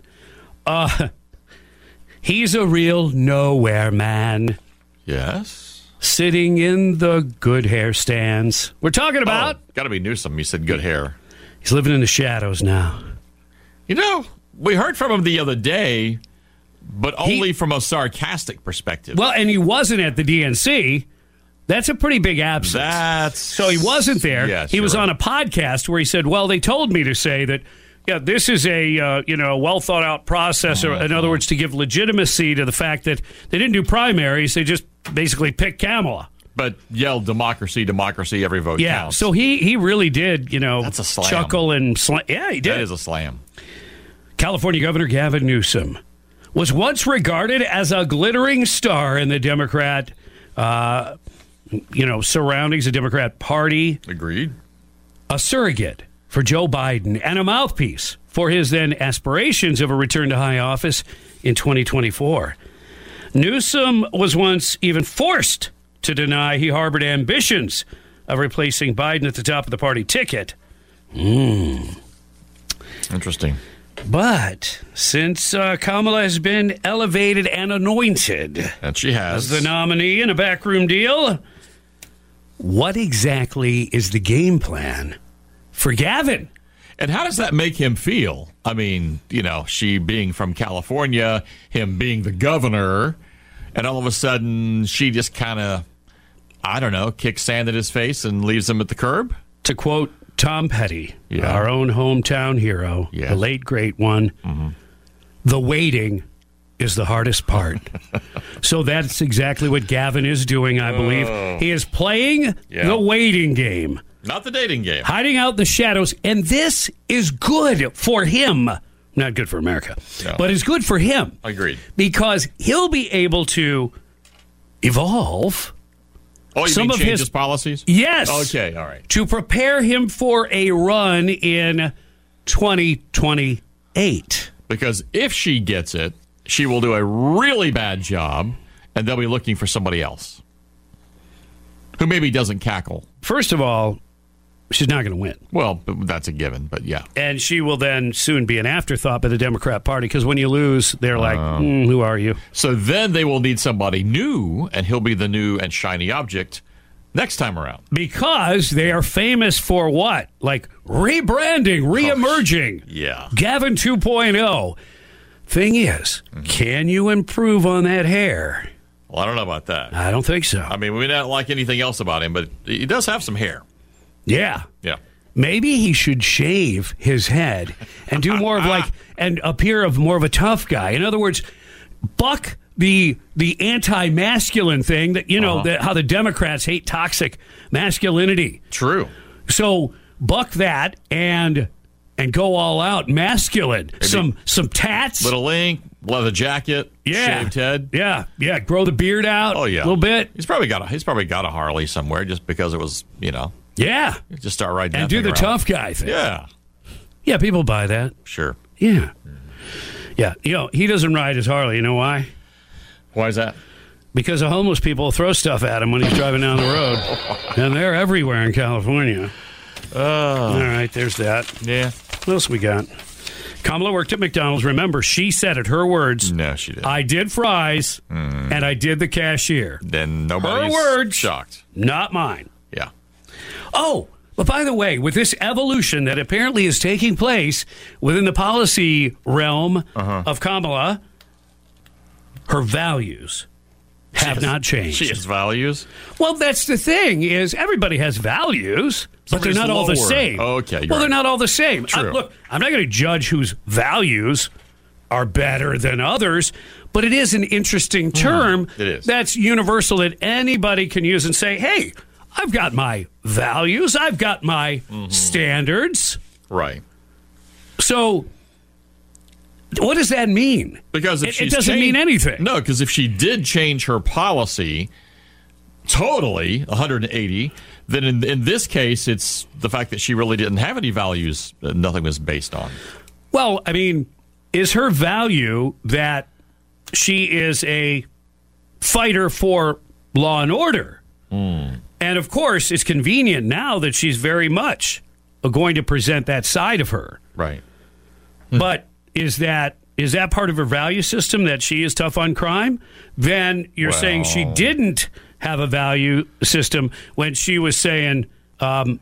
C: He's a real nowhere man.
D: Yes.
C: Sitting in the good hair stands. We're talking about...
D: got to be Newsom. You said good hair.
C: He's living in the shadows now.
D: We heard from him the other day, but only from a sarcastic perspective.
C: Well, and he wasn't at the DNC. That's a pretty big absence. So he wasn't there.
D: Yes,
C: he was on a podcast where he said, well, they told me to say that, this is a well thought out process. Or, in other words, to give legitimacy to the fact that they didn't do primaries. They just basically picked Kamala.
D: But yelled democracy, democracy, every vote counts.
C: So he really did,
D: That's a slam.
C: Chuckle and slam. Yeah, he did.
D: That is a slam.
C: California Governor Gavin Newsom was once regarded as a glittering star in the Democrat, surroundings, the Democrat Party.
D: Agreed.
C: A surrogate for Joe Biden and a mouthpiece for his then aspirations of a return to high office in 2024. Newsom was once even forced to deny he harbored ambitions of replacing Biden at the top of the party ticket.
D: Interesting.
C: But since Kamala has been elevated and anointed,
D: and she has,
C: as the nominee in a backroom deal, what exactly is the game plan for Gavin?
D: And how does that make him feel? I mean, she being from California, him being the governor, and all of a sudden she just kind of, kicks sand at his face and leaves him at the curb?
C: To quote Tom Petty, our own hometown hero, the late great one, the waiting is the hardest part. So that's exactly what Gavin is doing, I believe. He is playing the waiting game.
D: Not the dating game.
C: Hiding out in the shadows. And this is good for him. Not good for America. No. But it's good for him.
D: Agreed.
C: Because he'll be able to evolve.
D: Oh, you mean change his policies?
C: Yes.
D: Okay, all right.
C: To prepare him for a run in 2028.
D: Because if she gets it, she will do a really bad job, and they'll be looking for somebody else who maybe doesn't cackle.
C: First of all, she's not going to win.
D: Well, that's a given, but yeah.
C: And she will then soon be an afterthought by the Democrat Party, because when you lose, they're like, who are you?
D: So then they will need somebody new, and he'll be the new and shiny object next time around.
C: Because they are famous for what? Like rebranding, reemerging.
D: Yeah.
C: Gavin 2.0. Thing is, can you improve on that hair?
D: Well, I don't know about that.
C: I don't think so.
D: I mean, we don't like anything else about him, but he does have some hair.
C: Yeah.
D: Yeah.
C: Maybe he should shave his head and do more of and appear of more of a tough guy. In other words, buck the anti-masculine thing that, how the Democrats hate toxic masculinity.
D: True.
C: So buck that and go all out masculine.
D: Maybe
C: Some tats.
D: Little ink, leather jacket, shaved head.
C: Yeah. Grow the beard out.
D: Oh, yeah.
C: A little bit.
D: He's probably got a Harley somewhere just because it was,
C: Yeah.
D: Just start riding that
C: and do
D: thing
C: the
D: around.
C: tough guy thing.
D: Yeah.
C: Yeah, people buy that.
D: Sure.
C: Yeah. Yeah. He doesn't ride his Harley. You know why?
D: Why is that?
C: Because the homeless people throw stuff at him when he's driving down the road. And they're everywhere in California. All right, there's that.
D: Yeah.
C: What else we got? Kamala worked at McDonald's. Remember, she said it, her words.
D: No, she didn't.
C: I did fries, and I did the cashier.
D: Then nobody's
C: her words,
D: shocked.
C: Not mine.
D: Yeah.
C: Oh, but by the way, with this evolution that apparently is taking place within the policy realm of Kamala, her values have not changed.
D: She has values?
C: Well, that's the thing, is everybody has values, but they're not all the same.
D: Okay,
C: well, they're not all the same.
D: True.
C: Look, I'm not going to judge whose values are better than others, but it is an interesting term
D: It is.
C: that's universal that anybody can use and say, hey, I've got my values, I've got my standards.
D: Right.
C: So what does that mean?
D: Because if
C: it doesn't mean anything.
D: No, because if she did change her policy totally 180, then in this case, it's the fact that she really didn't have any values that nothing was based on.
C: Well, I mean, is her value that she is a fighter for law and order? And of course, it's convenient now that she's very much going to present that side of her.
D: Right.
C: But is that part of her value system, that she is tough on crime? Then you're saying she didn't have a value system when she was saying, unplug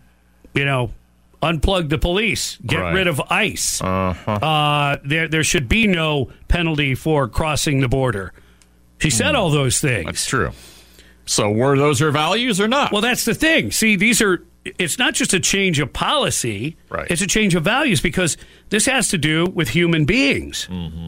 C: the police, get rid of ICE. There should be no penalty for crossing the border. She said all those things.
D: That's true. So were those her values or not?
C: Well, that's the thing. See, it's not just a change of policy.
D: Right.
C: It's a change of values, because this has to do with human beings.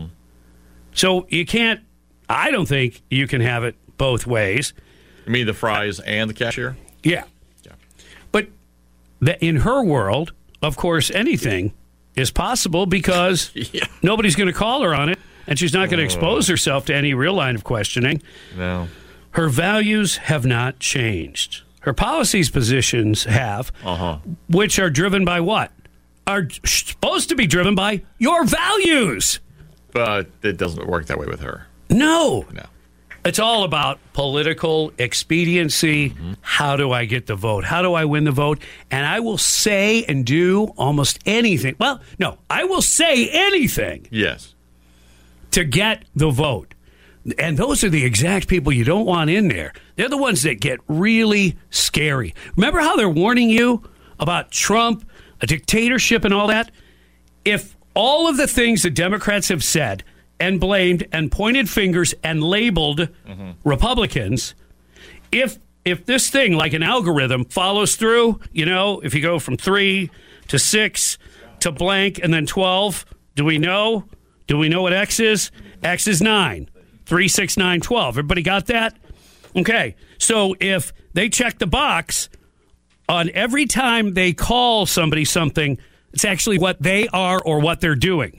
C: So I don't think you can have it both ways.
D: You mean the fries and the cashier?
C: Yeah. But in her world, of course, anything is possible, because nobody's going to call her on it, and she's not going to expose herself to any real line of questioning.
D: No.
C: Her values have not changed. Her policies, positions have, which are driven by what? Are supposed to be driven by your values.
D: But it doesn't work that way with her.
C: No.
D: No.
C: It's all about political expediency. How do I get the vote? How do I win the vote? And I will say and do almost anything. Well, no, I will say anything.
D: Yes.
C: To get the vote. And those are the exact people you don't want in there. They're the ones that get really scary. Remember how they're warning you about Trump, a dictatorship, and all that? If all of the things that Democrats have said and blamed and pointed fingers and labeled Republicans, if this thing, like an algorithm, follows through, if you go from 3 to 6 to blank and then 12, do we know what X is? X is 9. 3, 6, 9, 12. Everybody got that? Okay. So if they check the box on every time they call somebody something, it's actually what they are or what they're doing.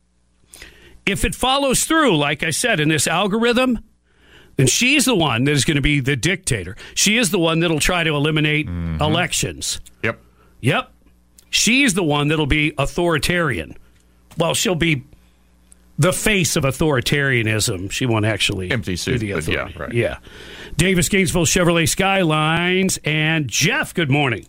C: If it follows through, like I said, in this algorithm, then she's the one that is going to be the dictator. She is the one that'll try to eliminate elections. Yep. She's the one that'll be authoritarian. Well, she'll be the face of authoritarianism. She won't actually
D: empty suit,
C: do the authority.
D: Yeah, right.
C: Yeah. Davis, Gainesville, Chevrolet Skylines, and Jeff, good morning.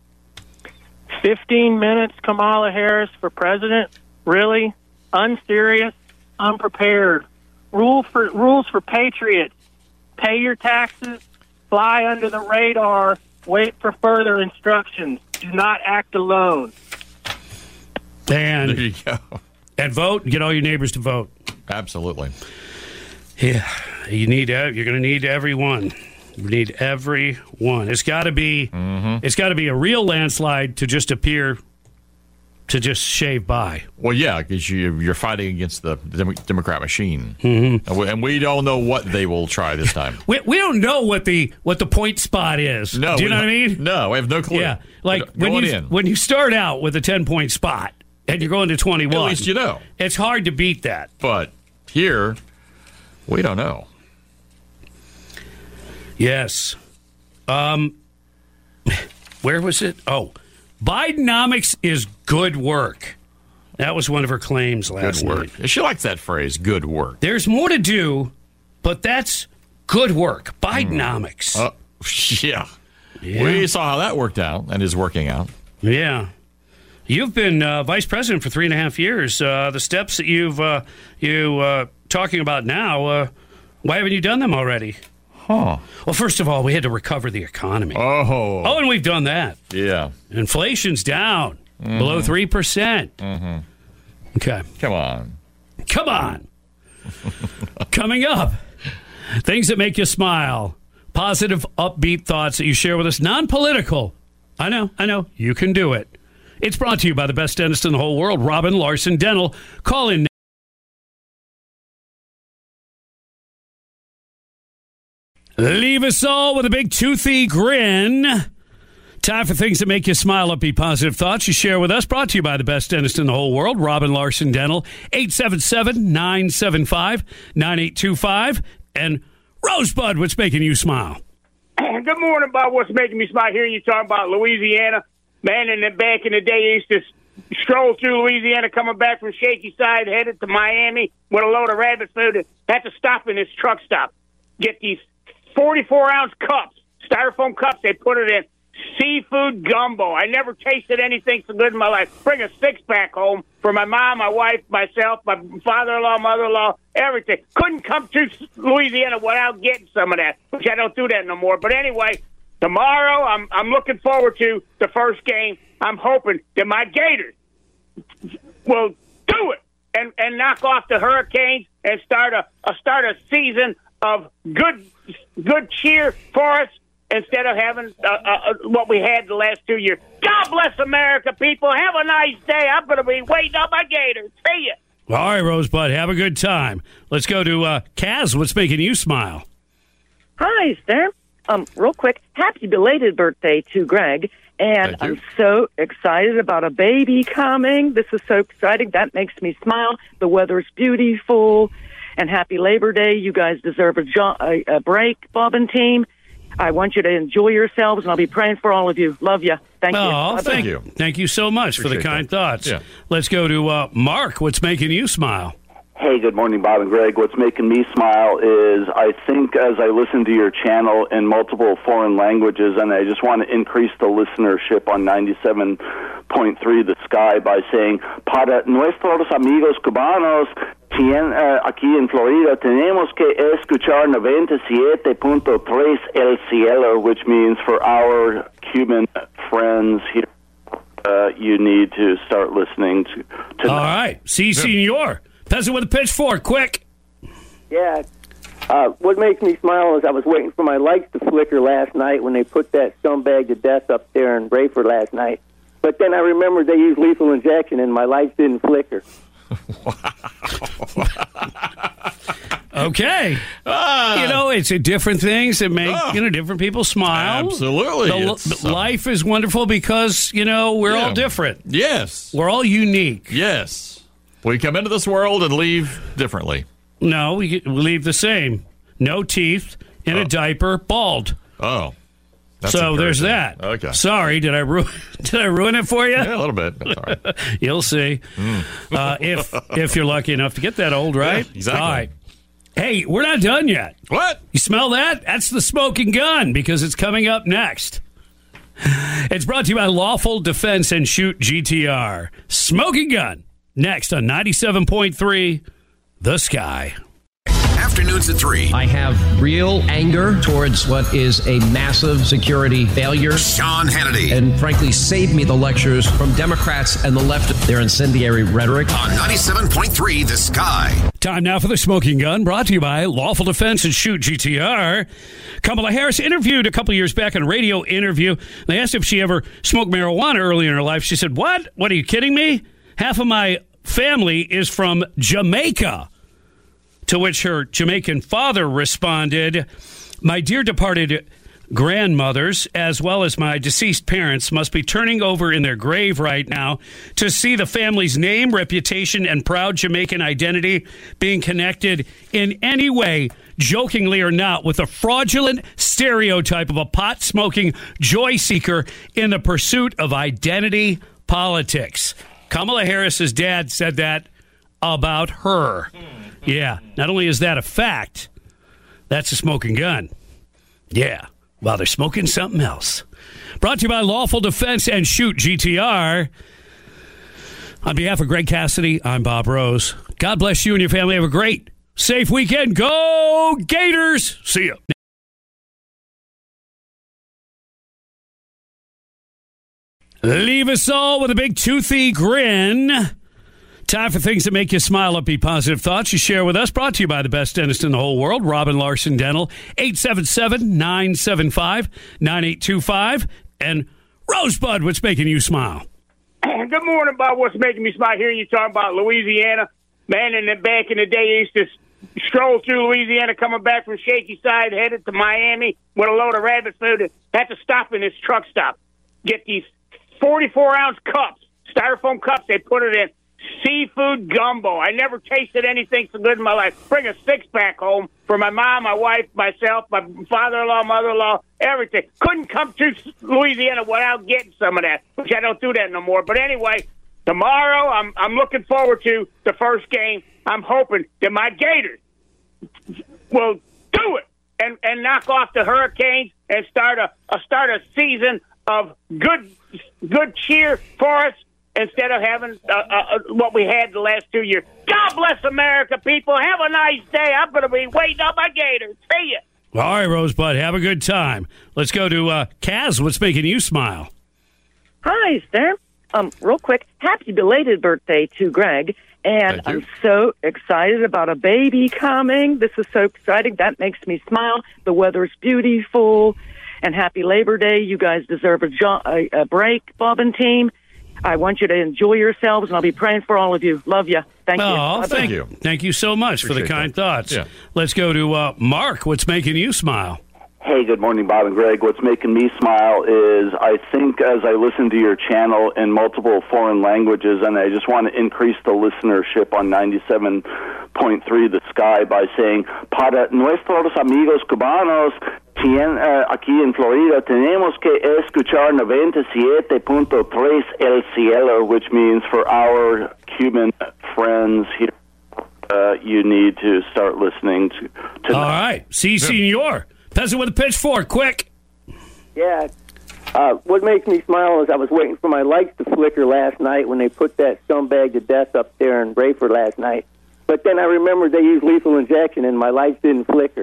J: 15 minutes, Kamala Harris for president? Really? Unserious? Unprepared? Rules for patriots. Pay your taxes, fly under the radar, wait for further instructions. Do not act alone.
C: And
D: there you go.
C: And vote, and get all your neighbors to vote.
D: Absolutely.
C: Yeah, you're going to need everyone. You need everyone. It's got to be. It's got to be a real landslide to just appear to just shave by.
D: Well, yeah, because you're fighting against the Democrat machine, and we don't know what they will try this time.
C: We don't know what the point spot is.
D: No,
C: do you know what I mean?
D: No, we have no clue.
C: Yeah, like when you start out with a 10-point spot and you're going to 21,
D: at least you know.
C: It's hard to beat that.
D: But here, we don't know.
C: Yes. Where was it? Oh, Bidenomics is good work. That was one of her claims last night.
D: She likes that phrase, good work.
C: There's more to do, but that's good work. Bidenomics.
D: Yeah. We saw how that worked out and is working out.
C: Yeah. You've been vice president for 3.5 years. The steps that you talking about now, why haven't you done them already?
D: Huh.
C: Well, first of all, we had to recover the economy.
D: Oh,
C: and we've done that.
D: Yeah.
C: Inflation's down below 3%. Okay.
D: Come on.
C: Coming up, things that make you smile. Positive, upbeat thoughts that you share with us. Non-political. I know. You can do it. It's brought to you by the best dentist in the whole world, Robin Larson Dental. Call in. Leave us all with a big toothy grin. Time for things that make you smile, upbeat, positive thoughts you share with us. Brought to you by the best dentist in the whole world, Robin Larson Dental. 877-975-9825. And Rosebud, what's making you smile?
K: Good morning, Bob. What's making me smile? Hearing you talking about Louisiana. Man, back in the day, I used to stroll through Louisiana coming back from Shaky Side, headed to Miami with a load of rabbit food. And had to stop in this truck stop. Get these 44-ounce cups, styrofoam cups. They put it in seafood gumbo. I never tasted anything so good in my life. Bring a six-pack home for my mom, my wife, myself, my father-in-law, mother-in-law, everything. Couldn't come to Louisiana without getting some of that, which I don't do that no more. But anyway, tomorrow I'm looking forward to the first game. I'm hoping that my Gators will do it and knock off the Hurricanes and start a season of good cheer for us instead of having what we had the last 2 years. God bless America, people. Have a nice day. I'm going to be waiting on my Gators. See ya.
C: All right, Rosebud. Have a good time. Let's go to Kaz. What's making you smile?
L: Hi, sir. Real quick, happy belated birthday to Greg. And I'm so excited about a baby coming. This is so exciting. That makes me smile. The weather's beautiful. And happy Labor Day. You guys deserve a break, Bob and team. I want you to enjoy yourselves, and I'll be praying for all of you. Love you. Thank you.
C: Oh, thank you. Thank you so much for the kind thoughts. Yeah. Let's go to Mark. What's making you smile?
M: Hey, good morning, Bob and Greg. What's making me smile is I think as I listen to your channel in multiple foreign languages, and I just want to increase the listenership on 97.3 The Sky by saying, para nuestros amigos cubanos, aquí en Florida, tenemos que escuchar 97.3 El Cielo, which means for our Cuban friends here, you need to start listening to
C: all right. Si, senor. Peasant with a pitchfork, quick.
N: Yeah. What makes me smile is I was waiting for my lights to flicker last night when they put that scumbag to death up there in Brayford last night. But then I remembered they used lethal injection and my lights didn't flicker.
C: Okay. It's different things that make different people smile.
D: Absolutely.
C: Life is wonderful because, we're all different.
D: Yes.
C: We're all unique.
D: Yes. We come into this world and leave differently.
C: No, we leave the same. No teeth, in a diaper, bald.
D: Oh.
C: So there's that.
D: Okay.
C: Sorry, did I ruin it for you?
D: Yeah, a little bit. That's all right.
C: You'll see. If you're lucky enough to get that old, right?
D: Yeah, exactly.
C: All right. Hey, we're not done yet.
D: What?
C: You smell that? That's the smoking gun because it's coming up next. It's brought to you by Lawful Defense and Shoot GTR. Smoking gun. Next on 97.3 The Sky.
O: Afternoon Afternoons at 3.
P: I have real anger towards what is a massive security failure.
O: Sean Hannity.
P: And frankly, save me the lectures from Democrats and the left, their incendiary rhetoric.
O: On 97.3 The Sky.
C: Time now for the Smoking Gun, brought to you by Lawful Defense and Shoot GTR. Kamala Harris interviewed a couple years back in a radio interview. They asked if she ever smoked marijuana early in her life. She said, What? What, are you kidding me? Half of my family is from Jamaica. To which her Jamaican father responded, My dear departed grandmothers, as well as my deceased parents, must be turning over in their grave right now to see the family's name, reputation, and proud Jamaican identity being connected in any way, jokingly or not, with a fraudulent stereotype of a pot-smoking joy seeker in the pursuit of identity politics. Kamala Harris's dad said that about her. Yeah, not only is that a fact, that's a smoking gun. Yeah, while they're smoking something else. Brought to you by Lawful Defense and Shoot GTR. On behalf of Greg Cassidy, I'm Bob Rose. God bless you and your family. Have a great, safe weekend. Go Gators! See ya. Leave us all with a big toothy grin. Time for things that make you smile, upbeat, positive thoughts you share with us. Brought to you by the best dentist in the whole world, Robin Larson Dental, 877-975-9825. And Rosebud, what's making you smile?
K: Good morning, Bob. What's making me smile hearing you talking about Louisiana? Man, and back in the day, I used to stroll through Louisiana coming back from Shaky Side, headed to Miami with a load of rabbit food, and had to stop in this truck stop. Get these 44-ounce cups, styrofoam cups, they put it in. Seafood gumbo. I never tasted anything so good in my life. Bring a six-pack home for my mom, my wife, myself, my father-in-law, mother-in-law, everything. Couldn't come to Louisiana without getting some of that, which I don't do that no more. But anyway, tomorrow I'm looking forward to the first game. I'm hoping that my Gators will do it and knock off the Hurricanes and start a season of good cheer for us, instead of having what we had the last 2 years. God bless America, people. Have a nice day. I'm going to be waiting on my Gators. See ya.
C: All right, Rosebud, have a good time. Let's go to Kaz. What's making you smile?
L: Hi, sir. Real quick, happy belated birthday to Greg. And I'm so excited about a baby coming. This is so exciting. That makes me smile. The weather's beautiful. And happy Labor Day. You guys deserve a break, Bob and team. I want you to enjoy yourselves, and I'll be praying for all of you. Love you. Thank you.
C: Oh, thank you. Thank you so much for the kind thoughts. Yeah. Let's go to Mark. What's making you smile?
M: Hey, good morning, Bob and Greg. What's making me smile is I think as I listen to your channel in multiple foreign languages, and I just want to increase the listenership on 97.3 The Sky by saying, para nuestros amigos cubanos, aquí en Florida, tenemos que escuchar 97.3 El Cielo, which means for our Cuban friends here, you need to start listening to
C: all right. Si, senor. Peasant with a pitchfork, quick.
N: Yeah. What makes me smile is I was waiting for my lights to flicker last night when they put that scumbag to death up there in Rayford last night. But then I remembered they used lethal injection and my lights didn't flicker.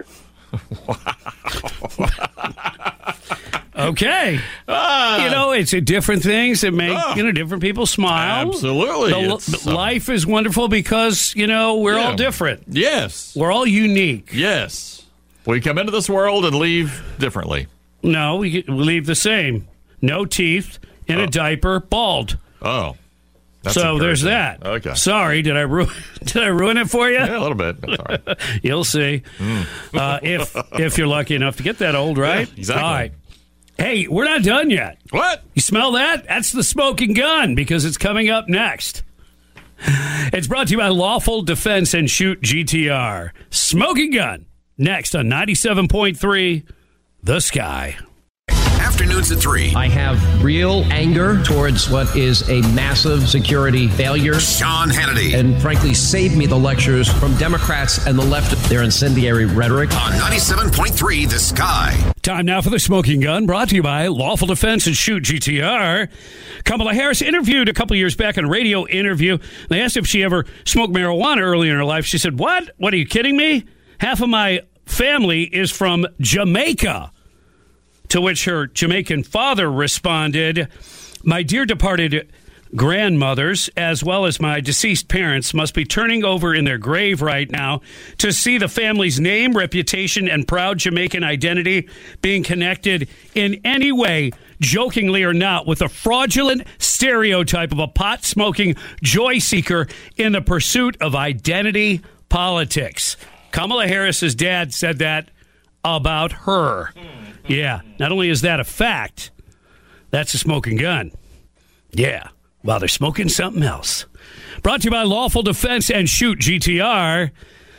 C: Okay. It's different things that make different people smile.
D: Absolutely.
C: Life is wonderful because, we're all different.
D: Yes.
C: We're all unique.
D: Yes. We come into this world and leave differently.
C: No, we leave the same. No teeth, in a diaper, bald.
D: Oh.
C: So there's that.
D: Okay.
C: Sorry, did I ruin it for you?
D: Yeah, a little bit. That's all right.
C: You'll see. If you're lucky enough to get that old, right?
D: Yeah, exactly.
C: All right. Hey, we're not done yet.
D: What?
C: You smell that? That's the smoking gun because it's coming up next. It's brought to you by Lawful Defense and Shoot GTR. Smoking gun. Next on 97.3 The Sky.
O: Afternoons at 3.
P: I have real anger towards what is a massive security failure.
O: Sean Hannity.
P: And frankly, save me the lectures from Democrats and the left, their incendiary rhetoric.
O: On 97.3 The Sky.
C: Time now for the smoking gun, brought to you by Lawful Defense and Shoot GTR. Kamala Harris interviewed a couple years back in a radio interview. They asked if she ever smoked marijuana early in her life. She said, What? What, are you kidding me? half of my family is from Jamaica. To which her Jamaican father responded, my dear departed grandmothers, as well as my deceased parents, must be turning over in their grave right now to see the family's name, reputation, and proud Jamaican identity being connected in any way, jokingly or not, with a fraudulent stereotype of a pot-smoking joy seeker in the pursuit of identity politics. Kamala Harris's dad said that about her. Yeah, not only is that a fact, that's a smoking gun. Yeah. While they're smoking something else. Brought to you by Lawful Defense and Shoot GTR.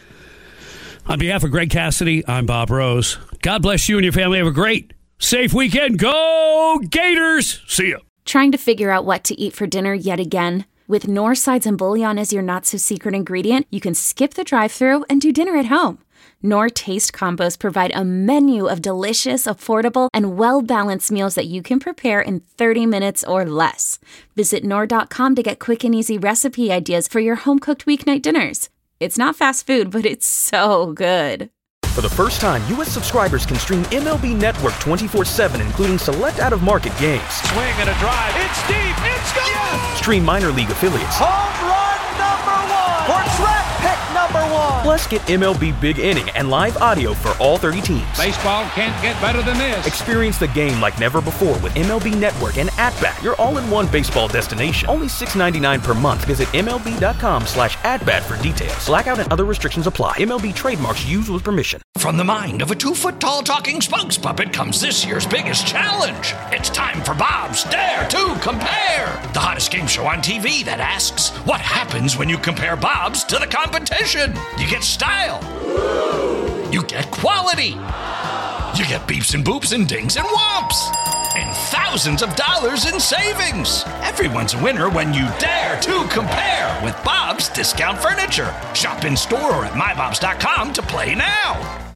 C: On behalf of Greg Cassidy, I'm Bob Rose. God bless you and your family. Have a great, safe weekend. Go Gators! See ya.
Q: Trying to figure out what to eat for dinner yet again? With Knorr sides and bouillon as your not-so-secret ingredient, you can skip the drive-thru and do dinner at home. Knorr Taste Combos provide a menu of delicious, affordable, and well-balanced meals that you can prepare in 30 minutes or less. Visit Knorr.com to get quick and easy recipe ideas for your home-cooked weeknight dinners. It's not fast food, but it's so good.
G: For the first time, U.S. subscribers can stream MLB Network 24/7, including select out-of-market games.
H: Swing and a drive. It's deep. It's gone. Yes.
G: Stream minor league affiliates.
H: Home run number 1. Or draft pick number 1.
G: Plus, get MLB Big Inning and live audio for all 30 teams.
I: Baseball can't get better than this.
G: Experience the game like never before with MLB Network and @Bat, your all-in-one baseball destination. Only $6.99 per month. Visit MLB.com/@Bat for details. Blackout and other restrictions apply. MLB trademarks used with permission.
A: From the mind of a 2-foot-tall talking spokes puppet comes this year's biggest challenge. It's time for Bob's Dare to Compare, the hottest game show on TV that asks, what happens when you compare Bob's to the competition? You get style. You get quality. You get beeps and boops and dings and whomps. And thousands of dollars in savings. Everyone's a winner when you dare to compare with Bob's Discount Furniture. Shop in store or at mybobs.com to play now.